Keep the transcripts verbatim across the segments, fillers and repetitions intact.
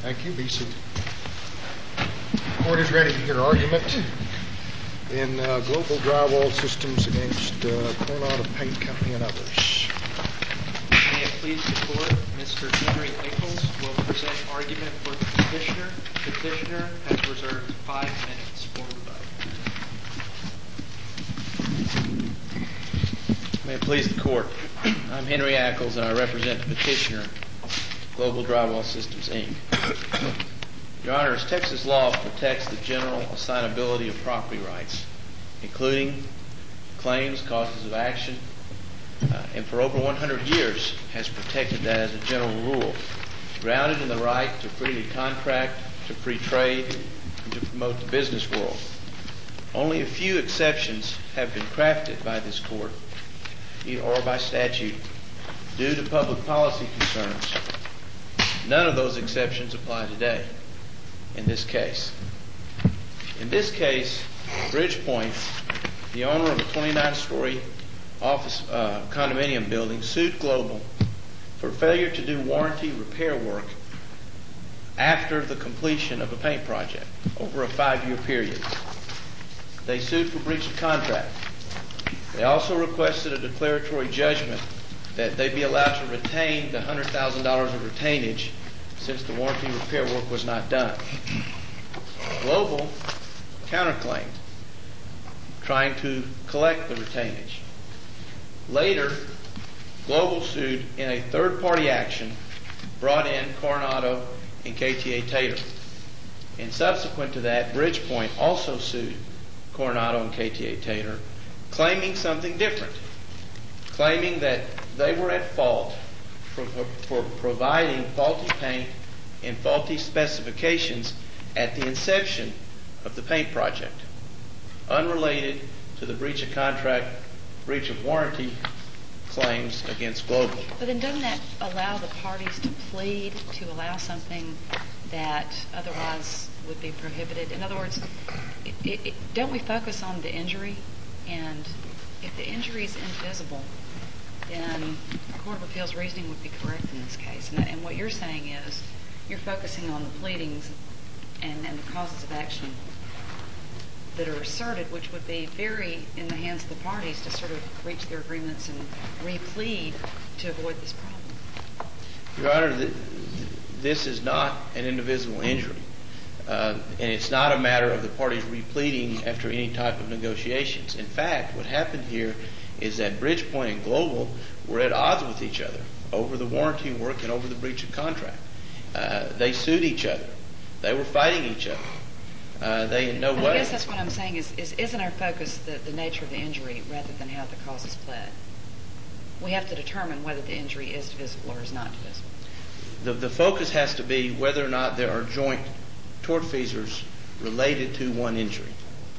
Thank you. Be seated. The court is ready to hear argument in uh, Global Drywall Systems against uh, Coronado Paint Company and others. May it please the court, Mister Henry Nichols will present argument for the petitioner. The petitioner has reserved five minutes for rebuttal. May it please the court, I'm Henry Nichols and I represent the petitioner, Global Drywall Systems, Incorporated. Your Honors, Texas law protects the general assignability of property rights, including claims, causes of action, uh, and for over one hundred years has protected that as a general rule, grounded in the right to freely contract, to free trade, and to promote the business world. Only a few exceptions have been crafted by this court, or by statute, due to public policy concerns. None of those exceptions apply today in this case. In this case, Bridgepoint, the owner of a twenty-nine story office uh, condominium building, sued Global for failure to do warranty repair work after the completion of a paint project over a five-year period. They sued for breach of contract. They also requested a declaratory judgment that they be allowed to retain the one hundred thousand dollars of retainage since the warranty repair work was not done. Global counterclaimed, trying to collect the retainage. Later, Global sued in a third-party action, brought in Coronado and K T A Tater. And subsequent to that, Bridgepoint also sued Coronado and K T A Tater, claiming something different, claiming that they were at fault for, for providing faulty paint and faulty specifications at the inception of the paint project, unrelated to the breach of contract, breach of warranty claims against Global. But then doesn't that allow the parties to plead to allow something that otherwise would be prohibited? In other words, it, it, it, don't we focus on the injury? And if the injury is invisible, then the Court of Appeals reasoning would be correct in this case. And, and what you're saying is you're focusing on the pleadings and, and the causes of action that are asserted, which would be very in the hands of the parties to sort of reach their agreements and re-plead to avoid this problem. Your Honor, th- this is not an indivisible injury. Uh, and it's not a matter of the parties repleading after any type of negotiations. In fact, what happened here is that Bridgepoint and Global were at odds with each other over the warranty work and over the breach of contract. Uh, they sued each other. They were fighting each other. Uh, they in no but way... I guess that's what I'm saying is, is isn't our focus the, the nature of the injury rather than how the cause is pled? We have to determine whether the injury is divisible or is not divisible. The, the focus has to be whether or not there are joint tortfeasors related to one injury,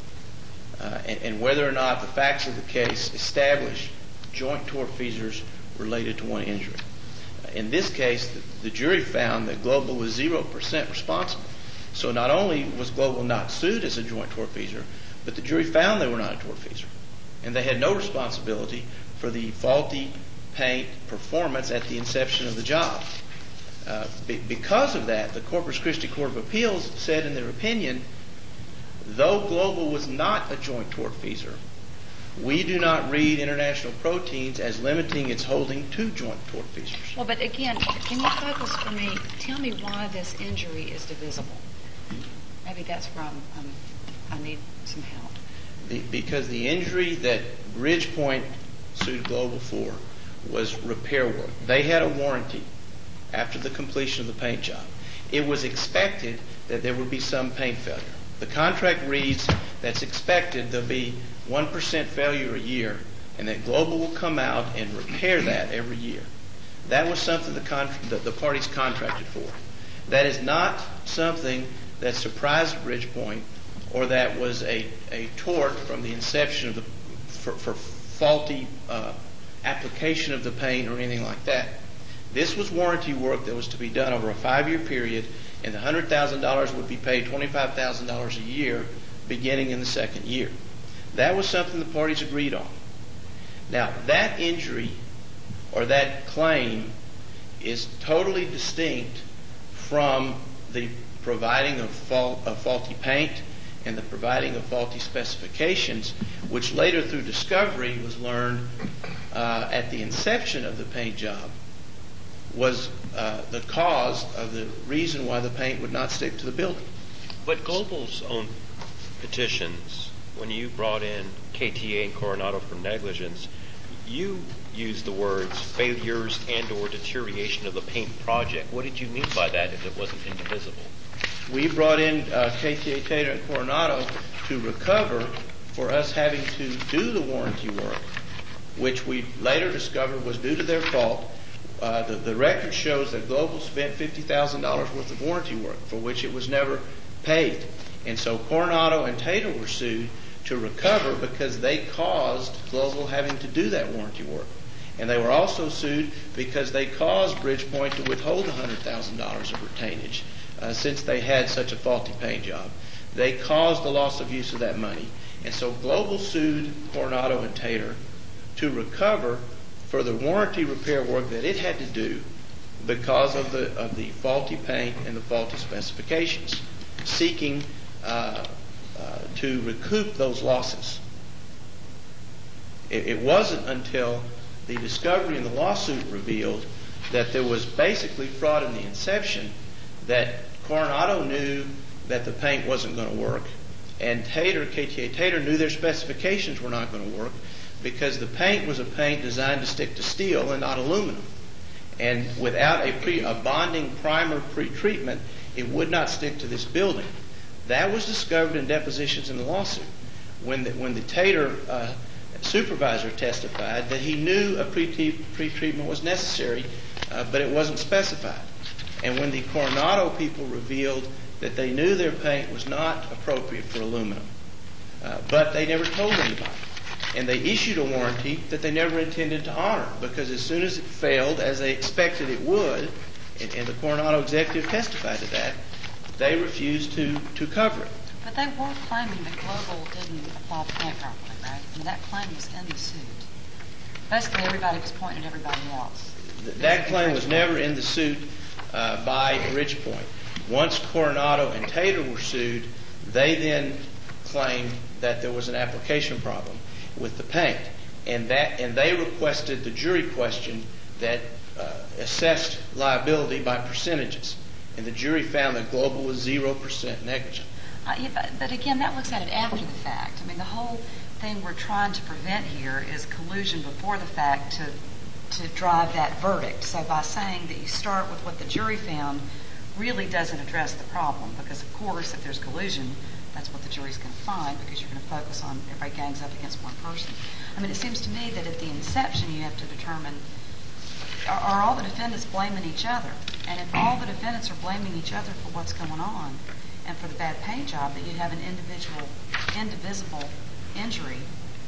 uh, and, and whether or not the facts of the case establish joint tortfeasors related to one injury. Uh, in this case, the, the jury found that Global was zero percent responsible. So not only was Global not sued as a joint tortfeasor, but the jury found they were not a tortfeasor, and they had no responsibility for the faulty paint performance at the inception of the job. Uh, be, because of that, the Corpus Christi Court of Appeals said in their opinion, though Global was not a joint tortfeasor, we do not read International Proteins as limiting its holding to joint tortfeasors. Well, but again, can you focus for me, tell me why this injury is divisible? Maybe that's where I'm, I'm, I need some help. The, because the injury that Bridgepoint sued Global for was repair work. They had a warranty after the completion of the paint job. It was expected that there would be some paint failure. The contract reads that's expected there'll be one percent failure a year and that Global will come out and repair that every year. That was something the, con- the, the parties contracted for. That is not something that surprised Bridgepoint or that was a, a tort from the inception of the for, for faulty uh, application of the paint or anything like that. This was warranty work that was to be done over a five-year period, and the one hundred thousand dollars would be paid twenty-five thousand dollars a year beginning in the second year. That was something the parties agreed on. Now, that injury or that claim is totally distinct from the providing of, fault, of faulty paint and the providing of faulty specifications, which later through discovery was learned uh, at the inception of the paint job, was uh, the cause of the reason why the paint would not stick to the building. But Global's own petitions, when you brought in K T A and Coronado for negligence, you used the words failures and or deterioration of the paint project. What did you mean by that if it wasn't indivisible? We brought in uh, K T A, Taylor, and Coronado to recover for us having to do the warranty work, which we later discovered was due to their fault. Uh, the, the record shows that Global spent fifty thousand dollars worth of warranty work for which it was never paid. And so Coronado and Taylor were sued to recover because they caused Global having to do that warranty work. And they were also sued because they caused Bridgepoint to withhold one hundred thousand dollars of retainage uh, since they had such a faulty paint job. They caused the loss of use of that money. And so Global sued Coronado and Taylor to recover for the warranty repair work that it had to do because of the of the faulty paint and the faulty specifications, seeking uh, uh, to recoup those losses. It, it wasn't until the discovery in the lawsuit revealed that there was basically fraud in the inception, that Coronado knew that the paint wasn't going to work, and Taylor, K T A Taylor, knew their specifications were not going to work because the paint was a paint designed to stick to steel and not aluminum. And without a, pre, a bonding primer pre-treatment, it would not stick to this building. That was discovered in depositions in the lawsuit. When the, when the Taylor uh, supervisor testified that he knew a pre- pre-treatment was necessary, uh, but it wasn't specified. And when the Coronado people revealed that they knew their paint was not appropriate for aluminum, uh, but they never told anybody. And they issued a warranty that they never intended to honor, because as soon as it failed, as they expected it would, and, and the Coronado executive testified to that, they refused to, to cover it. But they were claiming that Global didn't apply the paint properly, right? I mean, that claim was in the suit. Basically, everybody was pointing at everybody else. Th- that claim was never in the suit uh, by Bridgepoint. Once Coronado and Taylor were sued, they then claimed that there was an application problem with the paint, and that and they requested the jury question that uh, assessed liability by percentages, and the jury found that Global was zero percent negligent. Uh, yeah, but, but again, that looks at it after the fact. I mean, the whole thing we're trying to prevent here is collusion before the fact to to drive that verdict. So by saying that you start with what the jury found really doesn't address the problem, because of course if there's collusion, that's what the jury's going to find, because you're going to focus on everybody gangs up against one person. I mean, it seems to me that at the inception you have to determine, are, are all the defendants blaming each other? And if all the defendants are blaming each other for what's going on and for the bad paint job, that you have an individual, indivisible injury,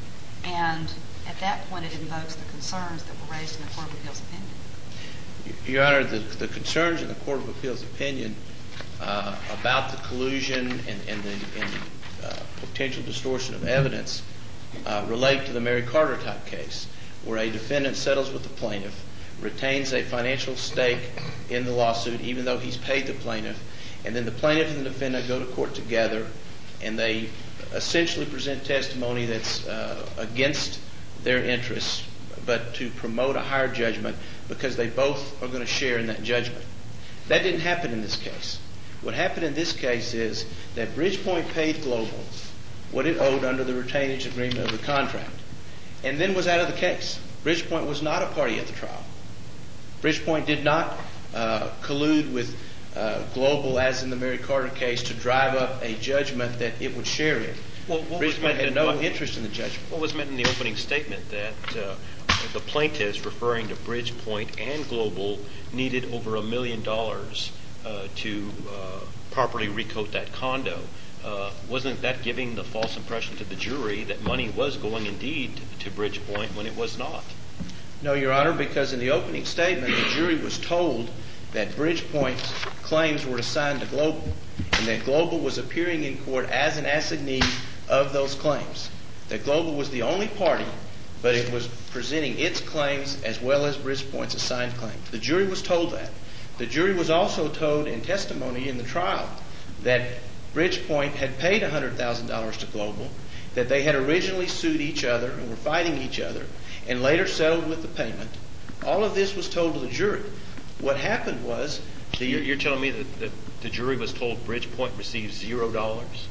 and at that point it invokes the concerns that were raised in the Court of Appeals opinion. Your Honor, the, the concerns in the Court of Appeals opinion uh, about the collusion and, and the, and the uh, potential distortion of evidence uh, relate to the Mary Carter type case, where a defendant settles with the plaintiff, retains a financial stake in the lawsuit even though he's paid the plaintiff, and then the plaintiff and the defendant go to court together, and they essentially present testimony that's uh, against their interests, but to promote a higher judgment because they both are going to share in that judgment. That didn't happen in this case. What happened in this case is that Bridgepoint paid Global what it owed under the retainage agreement of the contract, and then was out of the case. Bridgepoint was not a party at the trial. Bridgepoint did not uh, collude with uh, Global, as in the Mary Carter case, to drive up a judgment that it would share in. Well, what was Bridgepoint meant had in no what- interest in the judgment. What was meant in the opening statement that uh, the plaintiffs, referring to Bridgepoint and Global, needed over a million dollars uh, to uh, properly recoat that condo. Uh, wasn't that giving the false impression to the jury that money was going indeed to Bridgepoint when it was not? No, Your Honor, because in the opening statement, the jury was told that Bridgepoint's claims were assigned to Global, and that Global was appearing in court as an assignee of those claims. That Global was the only party, but it was presenting its claims as well as Bridgepoint's assigned claims. The jury was told that. The jury was also told in testimony in the trial that Bridgepoint had paid one hundred thousand dollars to Global, that they had originally sued each other and were fighting each other, and later settled with the payment. All of this was told to the jury. What happened was the... You're, you're telling me that, that the jury was told Bridgepoint received zero dollars?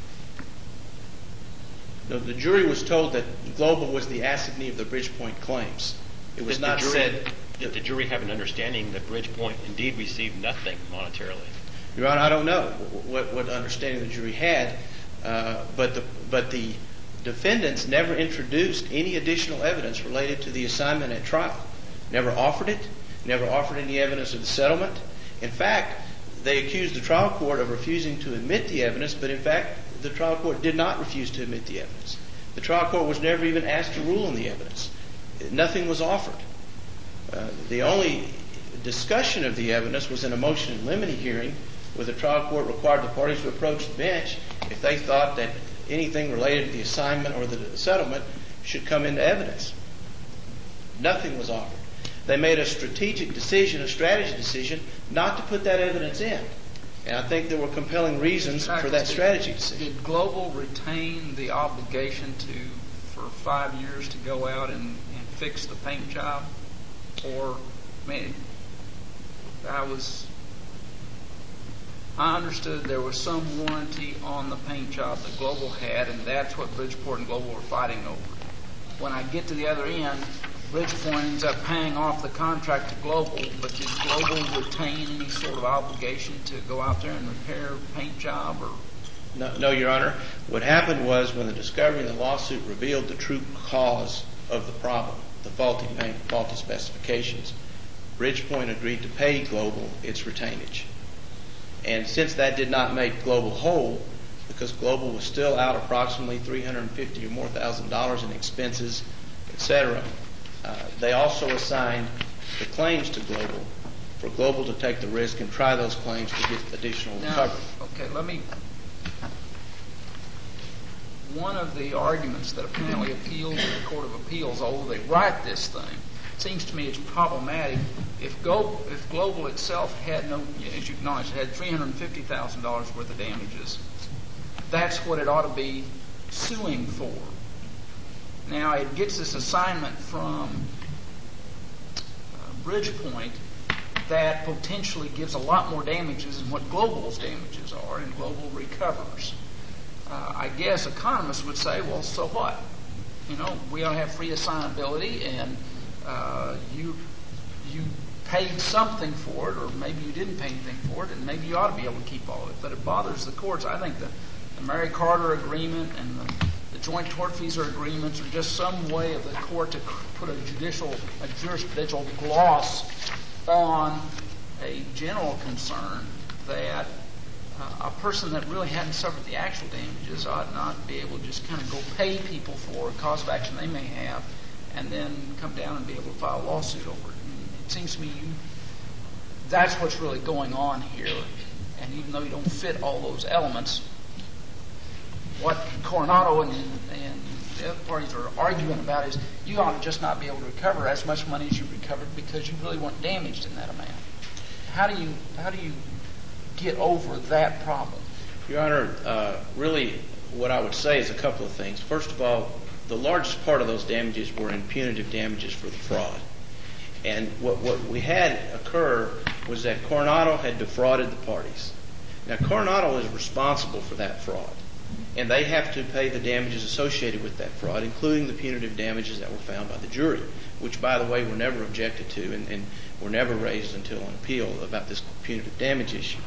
No, the jury was told that Global was the assignee of the Bridgepoint claims. It was Did not the jury, said... Did the jury have an understanding that Bridgepoint indeed received nothing monetarily? Your Honor, I don't know what, what understanding the jury had, uh, but the but the defendants never introduced any additional evidence related to the assignment at trial. Never offered it, never offered any evidence of the settlement. In fact, they accused the trial court of refusing to admit the evidence, but in fact, the trial court did not refuse to admit the evidence. The trial court was never even asked to rule on the evidence. Nothing was offered. Uh, the only discussion of the evidence was in a motion in limine hearing where the trial court required the parties to approach the bench if they thought that anything related to the assignment or the settlement should come into evidence. Nothing was offered. They made a strategic decision, a strategy decision, not to put that evidence in. And I think there were compelling reasons for that strategy decision. Did Global retain the obligation to, for five years, to go out and, and fix the paint job? Or, I mean, I was, I understood there was some warranty on the paint job that Global had, and that's what Bridgeport and Global were fighting over. When I get to the other end, Bridgeport ends up paying off the contract to Global, but did Global retain any sort of obligation to go out there and repair a paint job? Or no, no, Your Honor. What happened was when the discovery in the lawsuit revealed the true cause of the problem, the faulty paint, faulty specifications, Bridgepoint agreed to pay Global its retainage. And since that did not make Global whole, because Global was still out approximately three hundred fifty or more thousand dollars in expenses, et cetera, uh, they also assigned the claims to Global for Global to take the risk and try those claims to get additional now, recovery. okay, let me. One of the arguments that apparently appealed to the Court of Appeals, although they write this thing, seems to me it's problematic. If, Go, if Global itself had no, as you acknowledged, had three hundred fifty thousand dollars worth of damages, that's what it ought to be suing for. Now, it gets this assignment from uh, Bridgepoint that potentially gives a lot more damages than what Global's damages are, and Global recovers. Uh, I guess economists would say, well, so what? You know, we ought to have free assignability, and uh, you you paid something for it, or maybe you didn't pay anything for it, and maybe you ought to be able to keep all of it. But it bothers the courts. I think the, the Mary Carter Agreement and the, the Joint Tortfeasor Agreements are just some way of the court to put a judicial, a jurisprudential gloss on a general concern that Uh, a person that really hadn't suffered the actual damages ought not be able to just kind of go pay people for a cause of action they may have and then come down and be able to file a lawsuit over it. And it seems to me you, that's what's really going on here. And even though you don't fit all those elements, what Coronado and, and the other parties are arguing about is you ought to just not be able to recover as much money as you recovered because you really weren't damaged in that amount. How do you, how do you get over that problem? Your Honor, uh, really what I would say is a couple of things. First of all, the largest part of those damages were in punitive damages for the fraud. And what, what we had occur was that Coronado had defrauded the parties. Now, Coronado is responsible for that fraud, and they have to pay the damages associated with that fraud, including the punitive damages that were found by the jury, which, by the way, were never objected to and, and were never raised until an appeal about this punitive damage issue.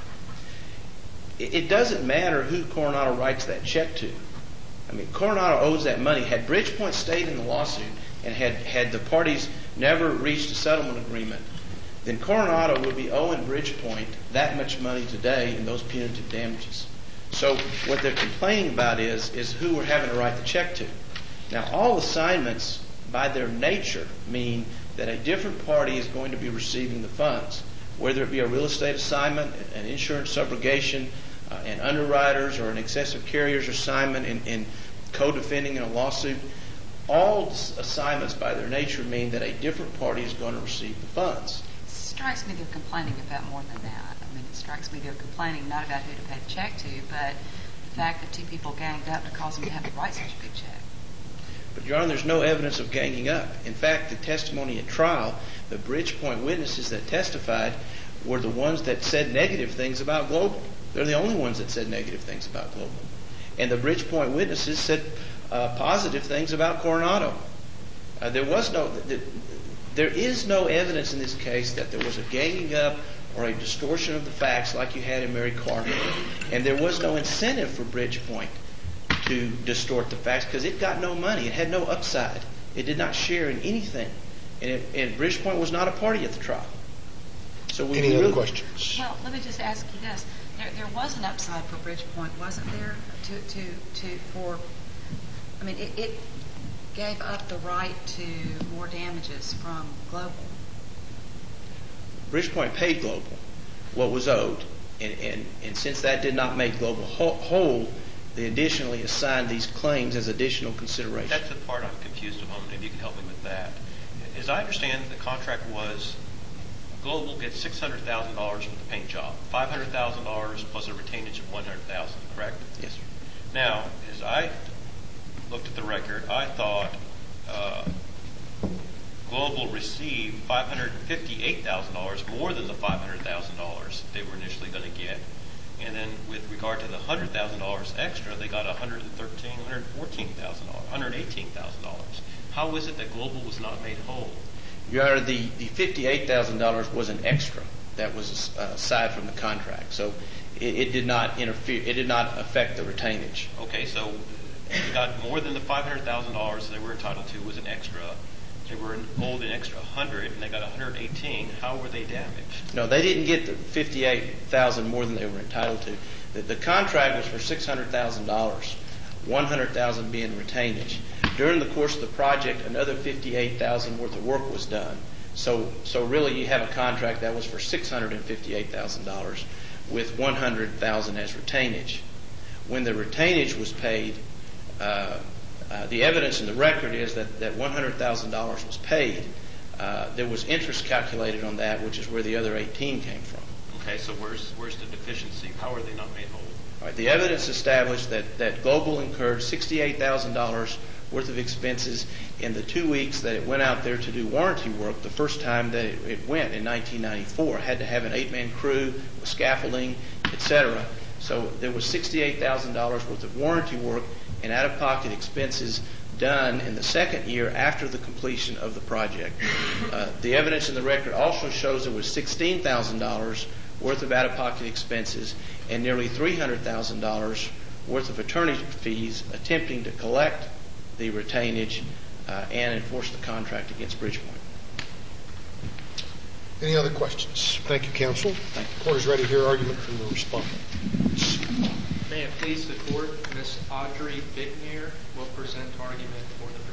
It doesn't matter who Coronado writes that check to. I mean, Coronado owes that money. Had Bridgepoint stayed in the lawsuit and had, had the parties never reached a settlement agreement, then Coronado would be owing Bridgepoint that much money today in those punitive damages. So what they're complaining about is, is who we're having to write the check to. Now, all assignments, by their nature, mean that a different party is going to be receiving the funds, whether it be a real estate assignment, an insurance subrogation, uh, an underwriters, or an excessive carriers assignment in, in co-defending in a lawsuit. All assignments by their nature mean that a different party is going to receive the funds. strikes me they're complaining about more than that. I mean, it strikes me they're complaining not about who to pay the check to, but the fact that two people ganged up to cause them to have to write such a big check. But, Your Honor, there's no evidence of ganging up. In fact, the testimony at trial, the Bridgepoint witnesses that testified were the ones that said negative things about Global. They're the only ones that said negative things about Global. And the Bridgepoint witnesses said uh, positive things about Coronado. Uh, there was no, there is no evidence in this case that there was a ganging up or a distortion of the facts like you had in Mary Carter. And there was no incentive for Bridgepoint to distort the facts because it got no money. It had no upside. It did not share in anything. And, it, and Bridgepoint was not a party at the trial. So we Any really, other questions? Well, let me just ask you this. There, there was an upside for Bridgepoint, wasn't there, to, to, to for, I mean, it, it gave up the right to more damages from Global. Bridgepoint paid Global what was owed. And, and, and since that did not make Global whole, they additionally assigned these claims as additional consideration. That's the part I'm confused about. Maybe you can help me with that. As I understand, the contract was Global gets six hundred thousand dollars for the paint job, five hundred thousand dollars plus a retainage of one hundred thousand dollars, correct? Yes, sir. Now, as I looked at the record, I thought uh, Global received five hundred fifty-eight thousand dollars more than the five hundred thousand dollars they were initially going to get. And then with regard to the one hundred thousand dollars extra, they got one hundred thirteen thousand dollars, one hundred fourteen thousand dollars, one hundred eighteen thousand dollars. How is it that Global was not made whole? Your Honor, the, the fifty-eight thousand dollars was an extra that was uh, aside from the contract. So it, it did not interfere. It did not affect the retainage. Okay, so they got more than the five hundred thousand dollars they were entitled to was an extra. They were owed an extra one hundred, and they got one hundred eighteen. How were they damaged? No, they didn't get the fifty-eight thousand more than they were entitled to. The, the contract was for six hundred thousand dollars, one hundred thousand being retainage. During the course of the project, another fifty-eight thousand worth of work was done. So, so really, you have a contract that was for six hundred fifty-eight thousand dollars, with one hundred thousand as retainage. When the retainage was paid, uh, uh, the evidence in the record is that that one hundred thousand dollars was paid. Uh, there was interest calculated on that, which is where the other eighteen came from. Okay, so where's where's the deficiency? How are they not made whole? All right, the evidence established that, that Global incurred sixty-eight thousand dollars worth of expenses in the two weeks that it went out there to do warranty work. The first time that it, it went in nineteen ninety-four, had to have an eight-man crew with scaffolding, et cetera. So there was sixty-eight thousand dollars worth of warranty work and out-of-pocket expenses done in the second year after the completion of the project. Uh, the evidence in the record also shows there was sixteen thousand dollars worth of out-of-pocket expenses and nearly three hundred thousand dollars worth of attorney fees attempting to collect the retainage uh, and enforce the contract against Bridgepoint. Any other questions? Thank you, counsel. Thank you. The court is ready to hear argument from the respondent. May it please the court, Miz Audrey Bignier will present argument for the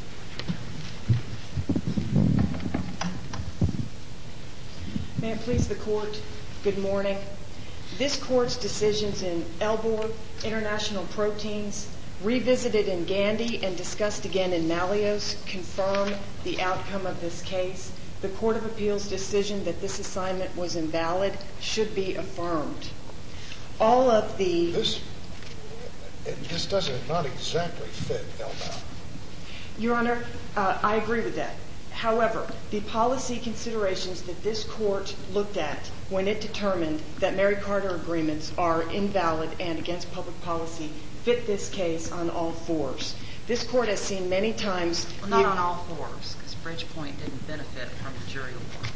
respondent. May it please the court, good morning. This court's decisions in Elbor, International Proteins, revisited in Gandy and discussed again in Malios, confirm the outcome of this case. The Court of Appeals' decision that this assignment was invalid should be affirmed. All of the... This, this doesn't not exactly fit Elbor. Your Honor, uh, I agree with that. However, the policy considerations that this court looked at when it determined that Mary Carter agreements are invalid and against public policy fit this case on all fours. This court has seen many times... Well, not on all fours, because Bridgepoint didn't benefit from the jury award.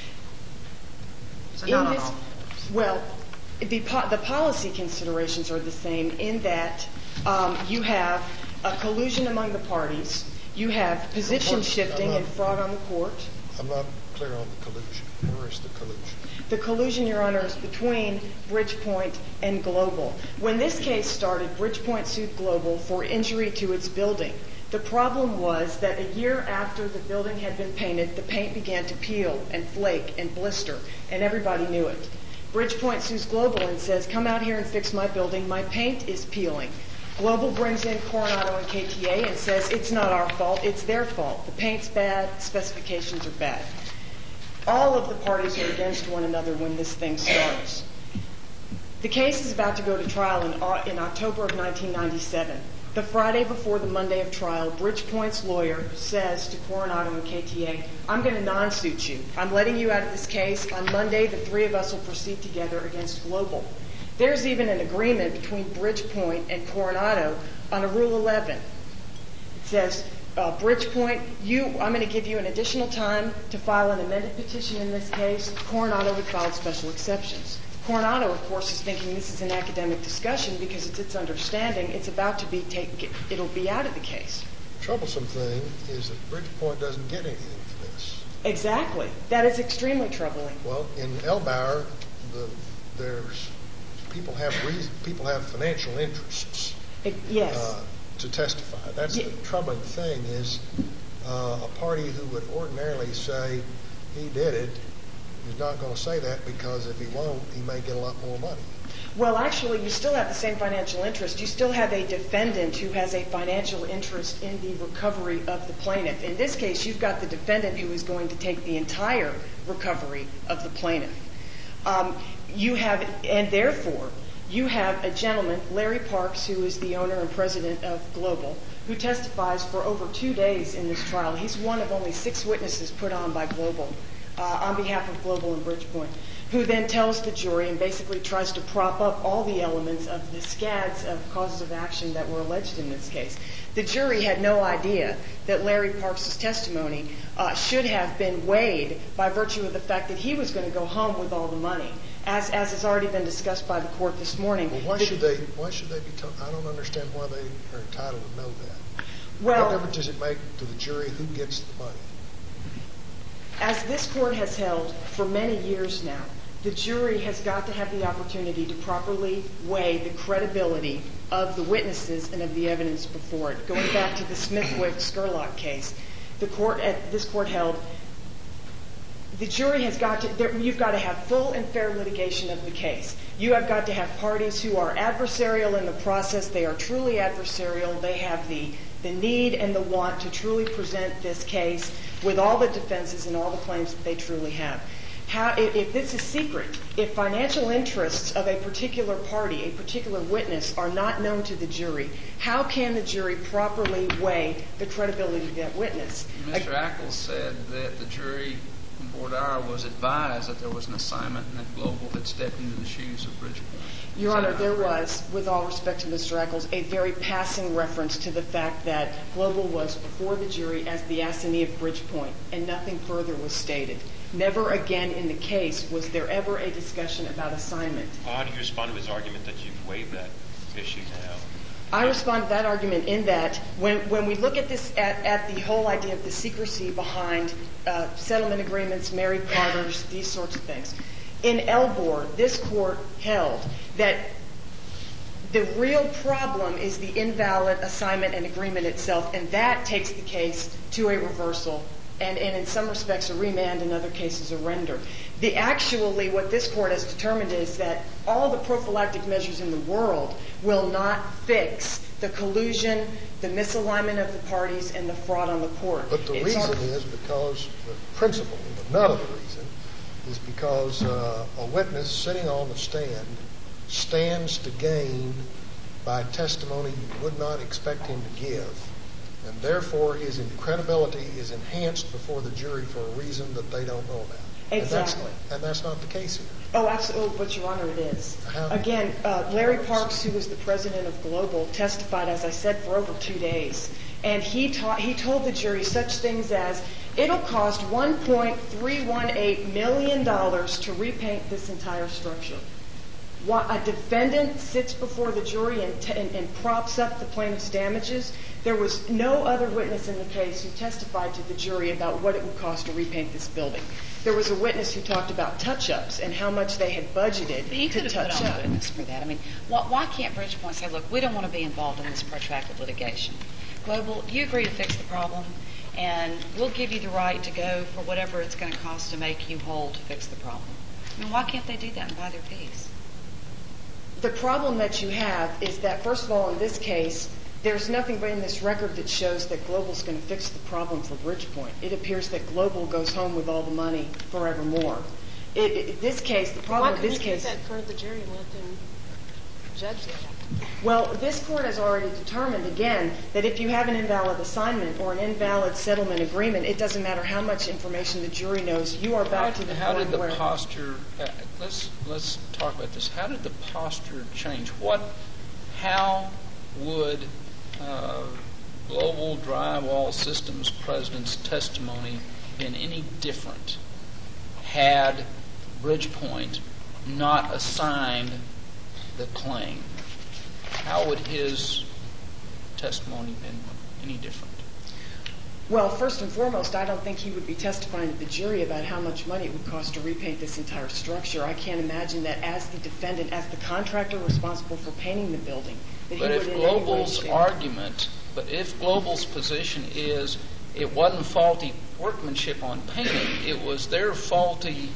So not on this, all fours. Well, the, po- the policy considerations are the same in that um, you have a collusion among the parties, you have position shifting and fraud on the court. I'm not clear on the collusion. Where is the collusion? The collusion, Your Honor, is between Bridgepoint and Global. When this case started, Bridgepoint sued Global for injury to its building. The problem was that a year after the building had been painted, the paint began to peel and flake and blister, and everybody knew it. Bridgepoint sues Global and says, come out here and fix my building. My paint is peeling. Global brings in Coronado and K T A and says, it's not our fault, it's their fault. The paint's bad, specifications are bad. All of the parties are against one another when this thing starts. The case is about to go to trial in, in October of nineteen ninety-seven. The Friday before the Monday of trial, Bridgepoint's lawyer says to Coronado and K T A, I'm going to non-suit you. I'm letting you out of this case. On Monday, the three of us will proceed together against Global. There's even an agreement between Bridgepoint and Coronado on a Rule eleven. It says, uh, Bridgepoint, you, I'm going to give you an additional time to file an amended petition in this case. Coronado would file special exceptions. Coronado, of course, is thinking this is an academic discussion because it's its understanding it's about to be taken, it'll be out of the case. The troublesome thing is that Bridgepoint doesn't get anything for this. Exactly. That is extremely troubling. Well, in Elbauer, the, there's people have reason, people have financial interests. It, yes. Uh, to testify. That's Yeah. the troubling thing is uh, a party who would ordinarily say he did it is not going to say that because if he won't, he may get a lot more money. Well, actually, you still have the same financial interest. You still have a defendant who has a financial interest in the recovery of the plaintiff. In this case, you've got the defendant who is going to take the entire recovery of the plaintiff. Um, you have, and therefore, you have a gentleman, Larry Parks, who is the owner and president of Global, who testifies for over two days in this trial. He's one of only six witnesses put on by Global. Uh, on behalf of Global and Bridgepoint, who then tells the jury and basically tries to prop up all the elements of the scads of causes of action that were alleged in this case. The jury had no idea that Larry Parks' testimony uh, should have been weighed by virtue of the fact that he was going to go home with all the money, as as has already been discussed by the court this morning. Well, why the, should they? Why should they be told? I don't understand why they are entitled to know that. Well, what difference does it make to the jury who gets the money? As this court has held for many years now, the jury has got to have the opportunity to properly weigh the credibility of the witnesses and of the evidence before it. Going back to the Smithwick-Scurlock case, the court at this court held the jury has got to, there, you've got to have full and fair litigation of the case. You have got to have parties who are adversarial in the process. They are truly adversarial. They have the, the need and the want to truly present this case with all the defenses and all the claims that they truly have. How, if, if this is secret, if financial interests of a particular party, a particular witness, are not known to the jury, how can the jury properly weigh the credibility of that witness? Mister Ackles said that the jury on board hour was advised that there was an assignment and that Global had stepped into the shoes of Bridgepoint. Your Honor, there was, with all respect to Mister Ackles, a very passing reference to the fact that Global was before the jury as the assignee of Bridgepoint, and nothing further was stated. Never again in the case was there ever a discussion about assignment. How do you respond to his argument that you've waived that issue now? I respond to that argument in that when, when we look at this, at, at the whole idea of the secrecy behind uh, settlement agreements, married partners, these sorts of things, in Elbor, this court held that the real problem is the invalid assignment and agreement itself, and that takes the case to a reversal, and, and in some respects a remand, in other cases a render. The actually, what this court has determined is that all the prophylactic measures in the world will not fix the collusion, the misalignment of the parties, and the fraud on the court. But the It's reason our- is because the principle, but none of the reason, is because uh, a witness sitting on the stand stands to gain by testimony you would not expect him to give, and therefore his credibility is enhanced before the jury for a reason that they don't know about. Exactly. And that's, and that's not the case here. Oh, absolutely, but Your Honor, it is. How? Again, uh, Larry Parks, who was the president of Global, testified, as I said, for over two days. And he, ta- he told the jury such things as, it'll cost one point three one eight million dollars to repaint this entire structure. While a defendant sits before the jury and, t- and, and props up the plaintiff's damages, there was no other witness in the case who testified to the jury about what it would cost to repaint this building. There was a witness who talked about touch-ups and how much they had budgeted But you to could have touch put on up. a witness for that. I mean, why, why can't Bridgepoint say, look, we don't want to be involved in this protracted litigation. Global, you agree to fix the problem, and we'll give you the right to go for whatever it's going to cost to make you whole to fix the problem. I mean, why can't they do that and buy their piece? The problem that you have is that, first of all, in this case, there's nothing in this record that shows that Global's going to fix the problem for Bridgepoint. It appears that Global goes home with all the money forevermore. It, it, this case, the problem with this case... Why couldn't you put that for the jury and let them judge that? Well, this court has already determined, again, that if you have an invalid assignment or an invalid settlement agreement, it doesn't matter how much information the jury knows, you are back how, to the how point did the where... posture... Uh, let's, let's talk about this. How did the posture change? What... How would uh, Global Drywall Systems President's testimony been any different had Bridgepoint not assigned the claim? How would his testimony been any different? Well, first and foremost, I don't think he would be testifying to the jury about how much money it would cost to repaint this entire structure. I can't imagine that as the defendant, as the contractor responsible for painting the building, that but he if would in any way Global's share. argument, but if Global's position is it wasn't faulty workmanship on painting, it was their faulty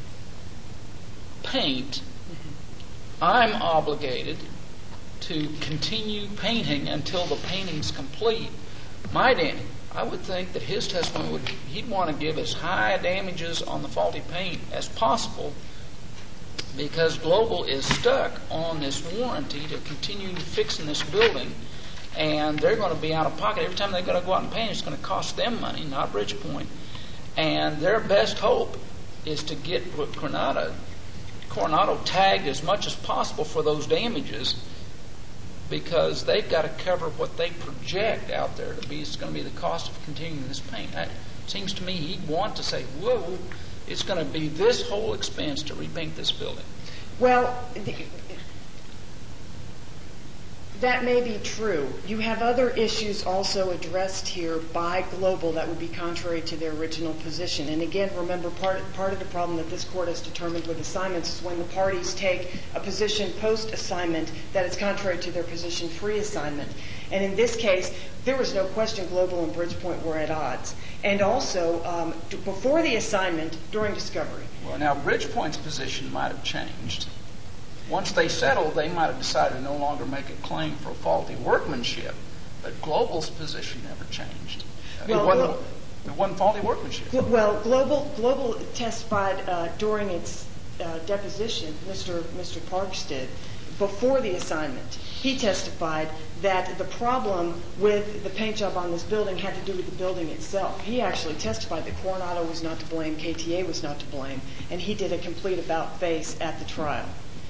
paint, mm-hmm. I'm obligated to continue painting until the painting's complete. My Danny, I would think that his testimony would, he'd want to give as high damages on the faulty paint as possible because Global is stuck on this warranty to continue fixing this building, and they're going to be out of pocket. Every time they're going to go out and paint, it's going to cost them money, not Bridgepoint. And their best hope is to get Coronado, Coronado tagged as much as possible for those damages because they've got to cover what they project out there to be. It's going to be the cost of continuing this paint. That seems to me he'd want to say, whoa, it's going to be this whole expense to repaint this building. Well, the, that may be true. You have other issues also addressed here by Global that would be contrary to their original position. And again, remember, part, part of the problem that this court has determined with assignments is when the parties take a position post-assignment that is contrary to their position pre-assignment. And in this case, there was no question Global and Bridgepoint were at odds. And also, um, before the assignment, during discovery. Well, now, Bridgepoint's position might have changed. Once they settled, they might have decided to no longer make a claim for faulty workmanship. But Global's position never changed. Well, it, wasn't, it wasn't faulty workmanship. Well, Global, Global testified uh, during its uh, deposition, Mister Mister Parks did, before the assignment. He testified that the problem with the paint job on this building had to do with the building itself. He actually testified that Coronado was not to blame, K T A was not to blame, and he did a complete about-face at the trial.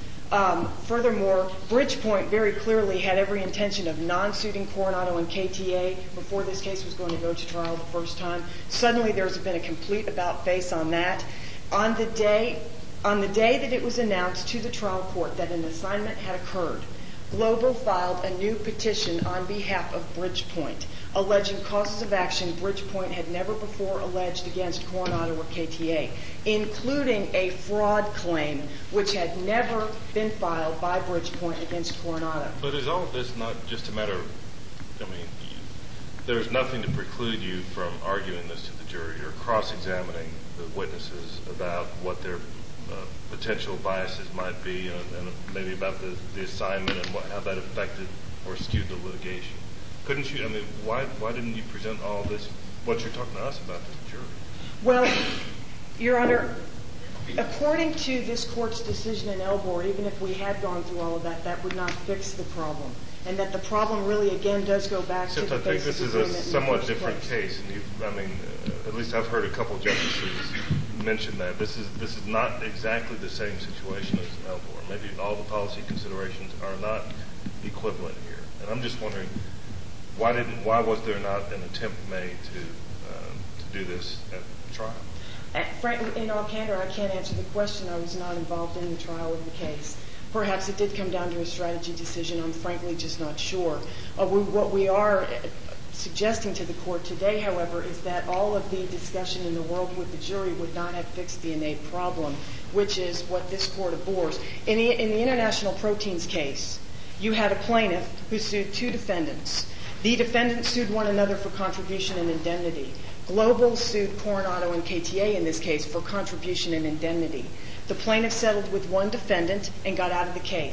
Um, furthermore, Bridgepoint very clearly had every intention of non-suiting Coronado and K T A before this case was going to go to trial the first time. Suddenly there's been a complete about-face on that. On the day, on the day that it was announced to the trial court that an assignment had occurred, Global filed a new petition on behalf of Bridgepoint, alleging causes of action Bridgepoint had never before alleged against Coronado or K T A, including a fraud claim which had never been filed by Bridgepoint against Coronado. But is all of this not just a matter of, I mean, you, there's nothing to preclude you from arguing this to the jury or cross-examining the witnesses about what their uh, potential biases might be and, and maybe about the, the assignment and what, how that affected or skewed the litigation. Couldn't you, I mean, why why didn't you present all this, what you're talking to us about, to the jury? Well, Your Honor, according to this court's decision in Elbor, even if we had gone through all of that, that would not fix the problem. And that the problem really, again, does go back Except to the I think basic this is a agreement in the somewhat first different place. case. And you've, I mean, uh, at least I've heard a couple justices mention that. This is this is not exactly the same situation as Elbor. Maybe all the policy considerations are not equivalent here. And I'm just wondering, why didn't why was there not an attempt made to uh, to do this at trial? Frankly, in all candor, I can't answer the question. I was not involved in the trial of the case. Perhaps it did come down to a strategy decision. I'm frankly just not sure. Uh, we, what we are suggesting to the court today, however, is that all of the discussion in the world with the jury would not have fixed the innate problem, which is what this court abhors. In the, in the International Proteins case, you had a plaintiff who sued two defendants. The defendants sued one another for contribution and indemnity. Global sued Coronado and K T A in this case for contribution and indemnity. The plaintiff settled with one defendant and got out of the case.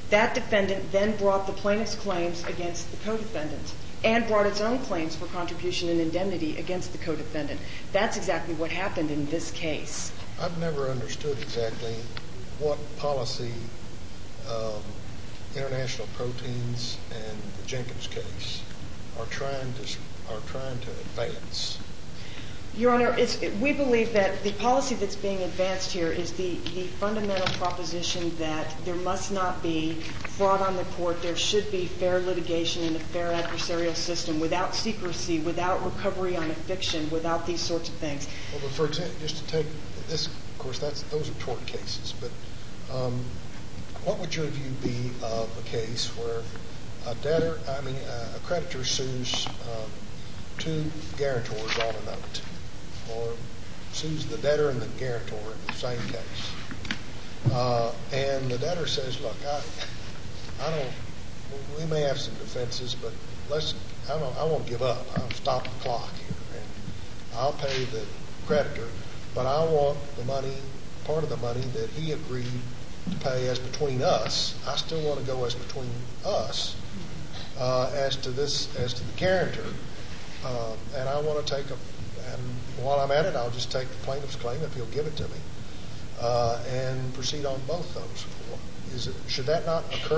That defendant then brought the plaintiff's claims against the co-defendant and brought its own claims for contribution and indemnity against the co-defendant. That's exactly what happened in this case. I've never understood exactly what policy um, International Proteins and the Jenkins case are trying to are trying to advance. Your Honor, it's, it, we believe that the policy that's being advanced here is the, the fundamental proposition that there must not be fraud on the court. There should be fair litigation in a fair adversarial system without secrecy, without recovery on a fiction, without these sorts of things. Well, but for example, just to take this, of course, that's those are tort cases. But um, what would your view be of a case where a debtor, I mean, uh, a creditor sues um, two guarantors on a note, or sues the debtor and the guarantor in the same case. Uh, and the debtor says, look, I, I don't, we may have some defenses, but let's, I don't, I won't give up. I'll stop the clock here, and I'll pay the creditor, but I want the money, part of the money that he agreed to pay as between us. I still want to go as between us uh, as to this, as to the guarantor, uh, and I want to take a, and while I'm at it, I'll just take the plaintiff's claim if he'll give it to me, uh, and proceed on both those. Is it, should that not occur?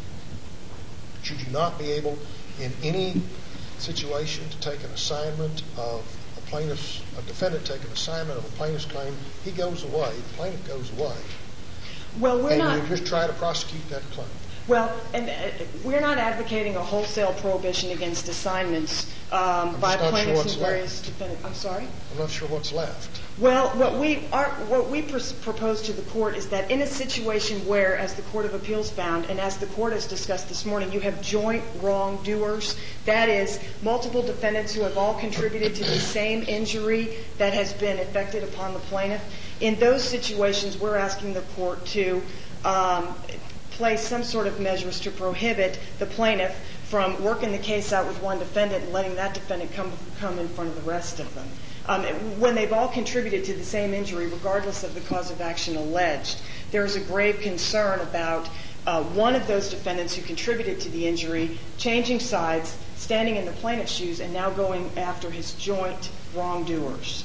Should you not be able, in any situation, to take an assignment of a plaintiff's, a defendant take an assignment of a plaintiff's claim, he goes away, the plaintiff goes away, well, we're and not, you just try to prosecute that claim? Well, and uh, we're not advocating a wholesale prohibition against assignments um, by plaintiffs and various defendants. I'm sorry? I'm not sure what's left. Well, what we are, what we pr- propose to the court is that in a situation where, as the Court of Appeals found, and as the court has discussed this morning, you have joint wrongdoers, that is, multiple defendants who have all contributed to the same injury that has been effected upon the plaintiff. In those situations, we're asking the court to um, place some sort of measures to prohibit the plaintiff from working the case out with one defendant and letting that defendant come come in front of the rest of them. Um, when they've all contributed to the same injury, regardless of the cause of action alleged, there is a grave concern about uh, one of those defendants who contributed to the injury changing sides, standing in the plaintiff's shoes, and now going after his joint wrongdoers.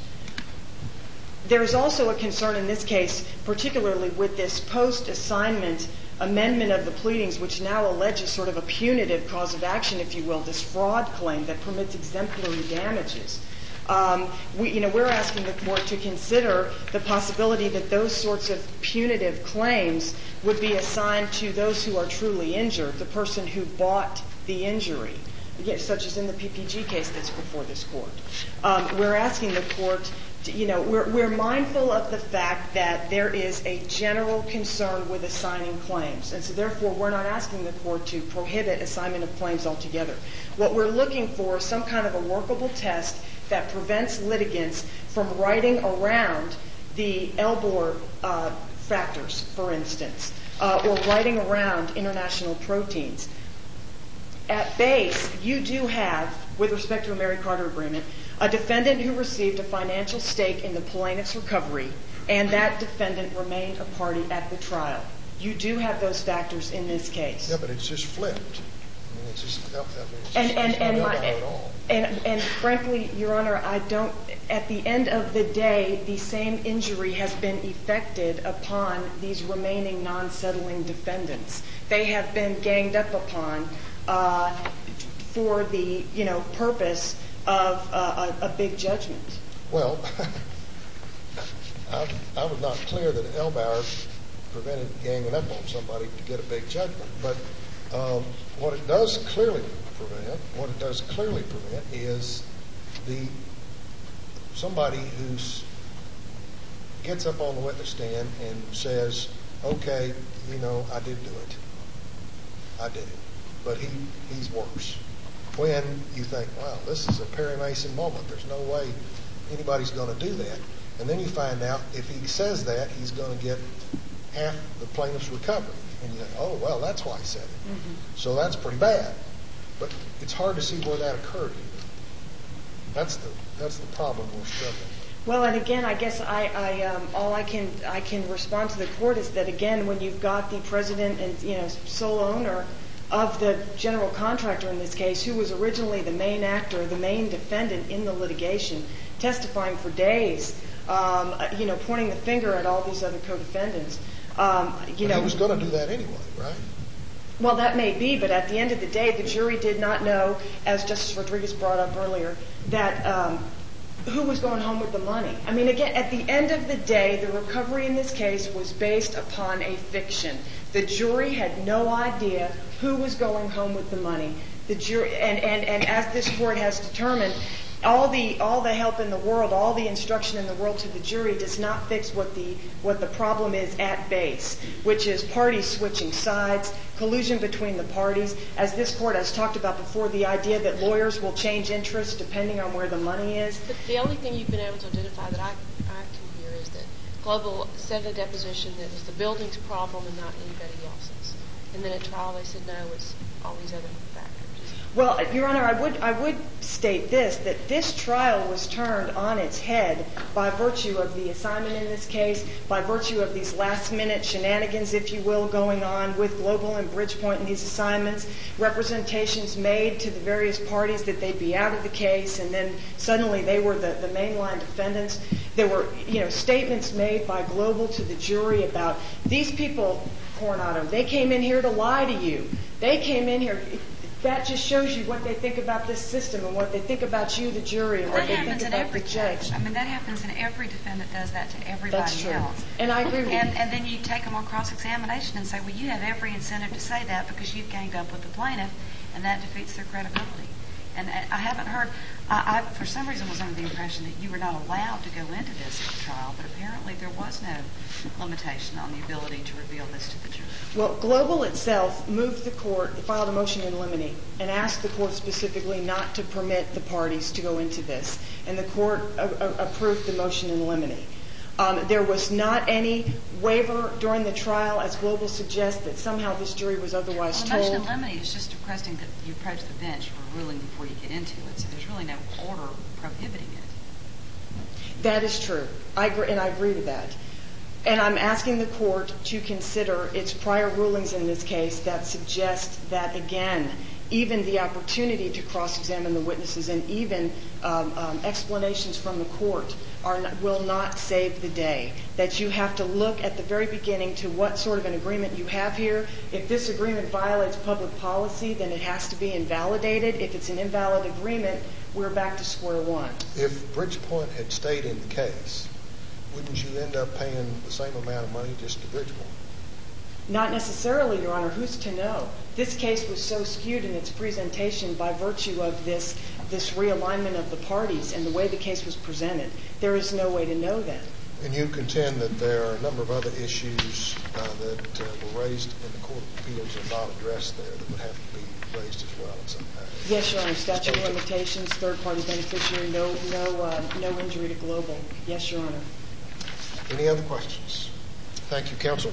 There is also a concern in this case, particularly with this post-assignment amendment of the pleadings, which now alleges sort of a punitive cause of action, if you will, this fraud claim that permits exemplary damages. Um, we, you know, we're asking the court to consider the possibility that those sorts of punitive claims would be assigned to those who are truly injured, the person who bought the injury, such as in the P P G case that's before this court. Um, we're asking the court You know, we're, we're mindful of the fact that there is a general concern with assigning claims, and so therefore we're not asking the court to prohibit assignment of claims altogether. What we're looking for is some kind of a workable test that prevents litigants from writing around the L B O R uh, factors, for instance, uh, or writing around International Proteins. At base, you do have, with respect to a Mary Carter agreement, a defendant who received a financial stake in the plaintiff's recovery, and that defendant remained a party at the trial. You do have those factors in this case. Yeah, but it's just flipped. I mean, it's just, that, that means and, and, it's and, not my, at all. And, and frankly, Your Honor, I don't, at the end of the day, the same injury has been effected upon these remaining non-settling defendants. They have been ganged up upon uh, for the, you know, purpose of uh, a, a big judgment. Well, I, I was not clear that L B O R prevented ganging up on somebody to get a big judgment, but um, what it does clearly prevent, what it does clearly prevent is the somebody who gets up on the witness stand and says, okay, you know, I did do it. I did it. But he, he's worse. When you think, wow, this is a Perry Mason moment. There's no way anybody's going to do that. And then you find out if he says that, he's going to get half the plaintiff's recovery. And you think, oh, well, that's why he said it. Mm-hmm. So that's pretty bad. But it's hard to see where that occurred. That's the that's the problem we're struggling with. Well, and again, I guess I, I um, all I can I can respond to the court is that again, when you've got the president and you know sole owner of the general contractor in this case, who was originally the main actor, the main defendant in the litigation, testifying for days, um, you know, pointing the finger at all these other co-defendants. Um, you but know, he was going to do that anyway, right? Well, that may be, but at the end of the day, the jury did not know, as Justice Rodriguez brought up earlier, that. Um, who was going home with the money. I mean, again, at the end of the day, the recovery in this case was based upon a fiction. The jury had no idea who was going home with the money. The jury, and, and, and as this court has determined, all the all the help in the world, all the instruction in the world to the jury does not fix what the what the problem is at base, which is parties switching sides, collusion between the parties. As this court has talked about before, the idea that lawyers will change interests depending on where the money is. But the only thing you've been able to identify that I, I can hear is that Global said in a deposition that it was the building's problem and not anybody else's. And then at trial they said, no, it's all these other factors. Well, Your Honor, I would I would state this, that this trial was turned on its head by virtue of the assignment in this case, by virtue of these last-minute shenanigans, if you will, going on with Global and Bridgepoint in these assignments, representations made to the various parties that they'd be out of the case, and then suddenly they were the, the mainline defendants. There were, you know, statements made by Global to the jury about these people, Coronado, they came in here to lie to you. They came in here. That just shows you what they think about this system and what they think about you, the jury, and what that they think happens in about every the judge. case. I mean, that happens in every defendant does that to everybody That's true. else. And I agree with and, you. And then you take them on cross-examination and say, well, you have every incentive to say that because you've ganged up with the plaintiff, and that defeats their credibility. And I haven't heard, I, I for some reason was under the impression that you were not allowed to go into this at the trial, but apparently there was no limitation on the ability to reveal this to the jury. Well, Global itself moved the court, filed a motion in limine, and asked the court specifically not to permit the parties to go into this. And the court a- a- approved the motion in limine. Um, there was not any waiver during the trial, as Global suggests, that somehow this jury was otherwise Well, the motion told. in limine is just requesting that you approach the bench for a ruling before you get into it, so there's really no order prohibiting it. That is true, I agree, and I agree with that. And I'm asking the court to consider its prior rulings in this case that suggest that, again, even the opportunity to cross-examine the witnesses and even um, um, explanations from the court are not, will not save the day. That you have to look at the very beginning to what sort of an agreement you have here. If this agreement violates public policy, then it has to be invalidated. If it's an invalid agreement, we're back to square one. If Bridgepoint had stayed in the case, wouldn't you end up paying the same amount of money just to Bridgepoint? Not necessarily, Your Honor. Who's to know? This case was so skewed in its presentation by virtue of this this realignment of the parties and the way the case was presented. There is no way to know that. And you contend that there are a number of other issues uh, that uh, were raised in the Court of Appeals and not addressed there that would have to be raised as well in some fashion. Yes, Your Honor. Statute of limitations, third-party beneficiary, no no uh, no injury to Global. Yes, Your Honor. Any other questions? Thank you, counsel.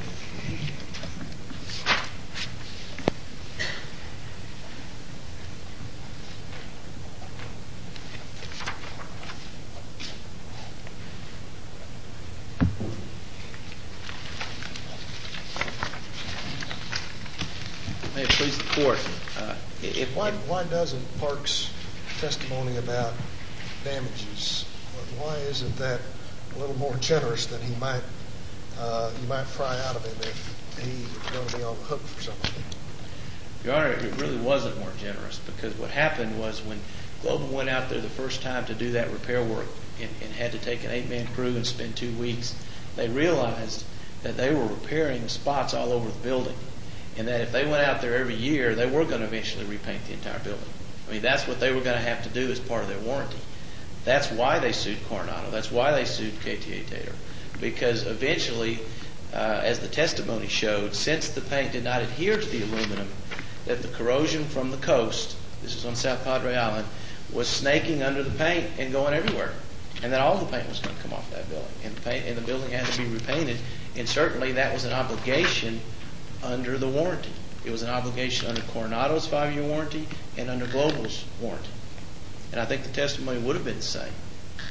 May it please the court. Uh, if Why, why doesn't Park's testimony about damages, why isn't that a little more generous than he might, uh, you might pry out of him if he was going to be on the hook for something? Your Honor, it really wasn't more generous because what happened was when Global went out there the first time to do that repair work and, and had to take an eight-man crew and spend two weeks, they realized that they were repairing spots all over the building and that if they went out there every year, they were going to eventually repaint the entire building. I mean, that's what they were going to have to do as part of their warranty. That's why they sued Coronado. That's why they sued K T A Tater. Because eventually, uh, as the testimony showed, since the paint did not adhere to the aluminum, that the corrosion from the coast, this is on South Padre Island, was snaking under the paint and going everywhere. And that all the paint was going to come off that building. And the, paint, and the building had to be repainted. And certainly that was an obligation under the warranty. It was an obligation under Coronado's five-year warranty and under Global's warranty. And I think the testimony would have been the same.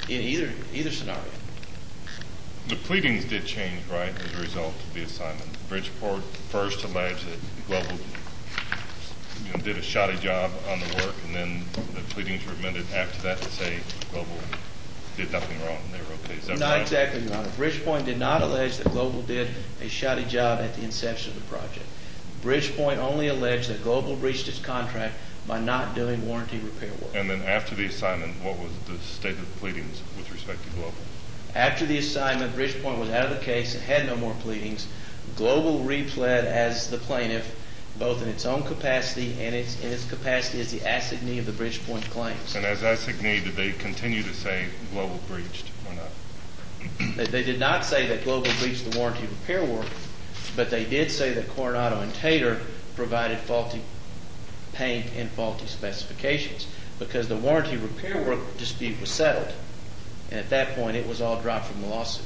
in either either scenario. The pleadings did change, right, as a result of the assignment. Bridgeport first alleged that Global you know, did a shoddy job on the work, and then the pleadings were amended after that to say Global did nothing wrong. They were okay. Is that not right? exactly, Your Honor. Bridgepoint did not allege that Global did a shoddy job at the inception of the project. Bridgepoint only alleged that Global breached its contract by not doing warranty repair work. And then after the assignment, what was the state of the pleadings with respect to Global? After the assignment, Bridgepoint was out of the case and had no more pleadings. Global repled as the plaintiff, both in its own capacity and its, in its capacity as the assignee of the Bridgepoint claims. And as assignee, did they continue to say Global breached or not? They, they did not say that Global breached the warranty repair work, but they did say that Coronado and Tater provided faulty paint and faulty specifications because the warranty repair work dispute was settled. And at that point, it was all dropped from the lawsuit.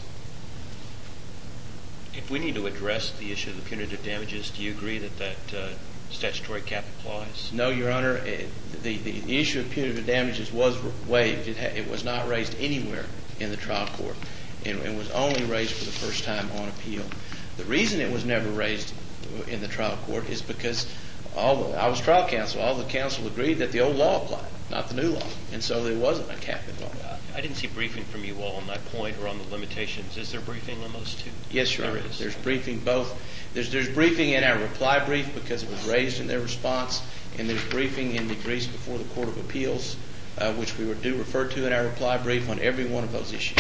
If we need to address the issue of the punitive damages, do you agree that that uh, statutory cap applies? No, Your Honor. It, the, the issue of punitive damages was waived. It, ha, it was not raised anywhere in the trial court and, and was only raised for the first time on appeal. The reason it was never raised in the trial court is because all the, I was trial counsel. All the counsel agreed that the old law applied, not the new law. And so there wasn't a cap involved. I didn't see briefing from you all on that point or on the limitations. Is there briefing on those two? Yes, Your Honor. There is. There's briefing both. There's, there's briefing in our reply brief because it was raised in their response, and there's briefing in the briefs before the Court of Appeals, uh, which we do refer to in our reply brief on every one of those issues.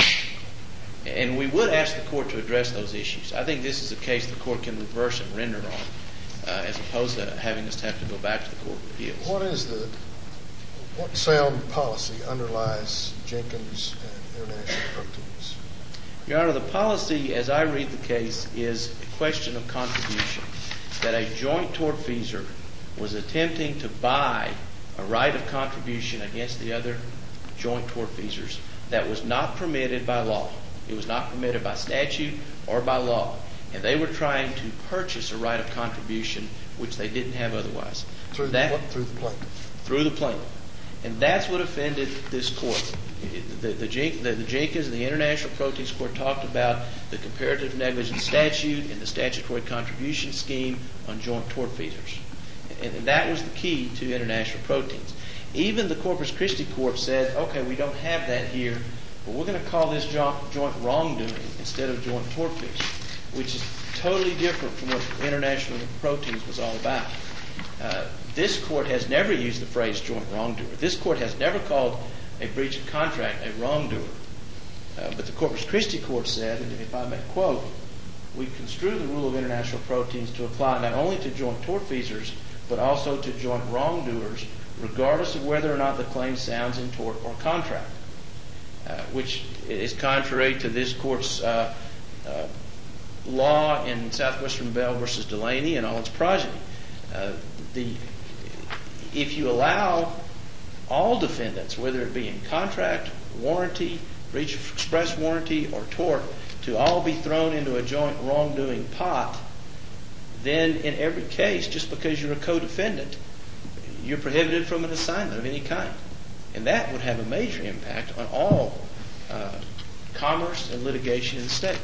And we would ask the Court to address those issues. I think this is a case the Court can reverse and render on, uh, as opposed to having us have to go back to the Court of Appeals. What is the What sound policy underlies Jenkins and International Proteins? Your Honor, the policy, as I read the case, is a question of contribution, that a joint tortfeasor was attempting to buy a right of contribution against the other joint tortfeasors that was not permitted by law. It was not permitted by statute or by law. And they were trying to purchase a right of contribution which they didn't have otherwise. Through, that, the, through the plaintiff. Through the plaintiff. And that's what offended this court. The, the, the, the Jenkins, the International Proteins Court, talked about the comparative negligence statute and the statutory contribution scheme on joint tortfeasors. And, and that was the key to International Proteins. Even the Corpus Christi Court said, okay, we don't have that here, but we're going to call this joint, joint wrongdoing instead of joint tortfeasor, which is totally different from what International Proteins was all about. Uh, this court has never used the phrase joint wrongdoer. This court has never called a breach of contract a wrongdoer. Uh, but the Corpus Christi Court said, and if I may quote, we construe the rule of International Proteins to apply not only to joint tortfeasors, but also to joint wrongdoers, regardless of whether or not the claim sounds in tort or contract, uh, which is contrary to this court's uh, uh, law in Southwestern Bell versus Delaney and all its progeny. Uh, the, if you allow all defendants, whether it be in contract, warranty, breach of express warranty, or tort, to all be thrown into a joint wrongdoing pot, then in every case, just because you're a co-defendant, you're prohibited from an assignment of any kind. And that would have a major impact on all uh, commerce and litigation in the state.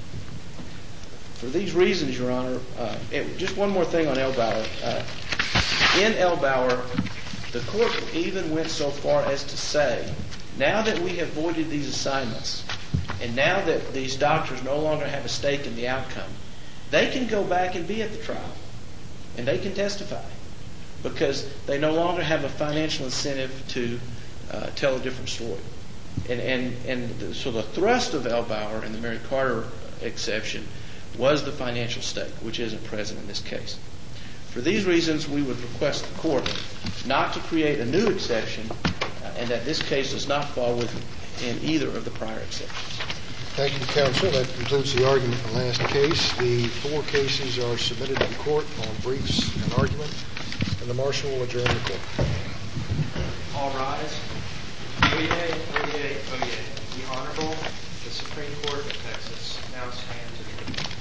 For these reasons, Your Honor, uh, it, just one more thing on Elbauer. Uh, in Elbauer, the court even went so far as to say, now that we have voided these assignments, and now that these doctors no longer have a stake in the outcome, they can go back and be at the trial, and they can testify, because they no longer have a financial incentive to uh, tell a different story. And, and, and so the thrust of Elbauer and the Mary Carter exception was the financial stake, which isn't present in this case. For these reasons, we would request the court not to create a new exception, uh, and that this case does not fall within either of the prior exceptions. Thank you, counsel. That concludes the argument in the last case. The four cases are submitted to the court on briefs and argument, and the marshal will adjourn the court. All rise. Oyez, oyez, oyez. The Honorable, the Supreme Court of Texas now stands adjourned.